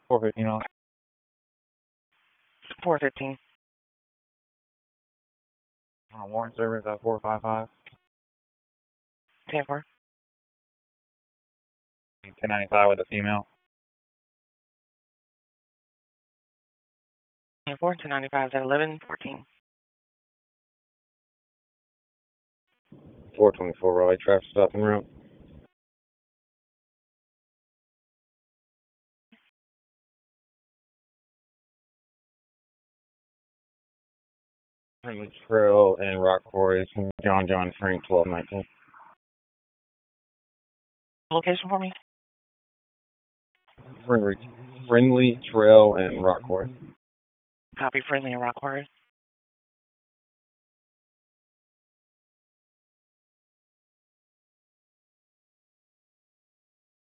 $415. 415. Warrant service at 455. 10-4. 1095 with a female. 10-4. 1095 is at 11-14. 424 Raleigh traffic stop en route. Friendly Trail and Rock Quarries. John Frank 1219. Location for me? Friendly Trail and Rock Quarries. Copy. Friendly and Rock Quarries.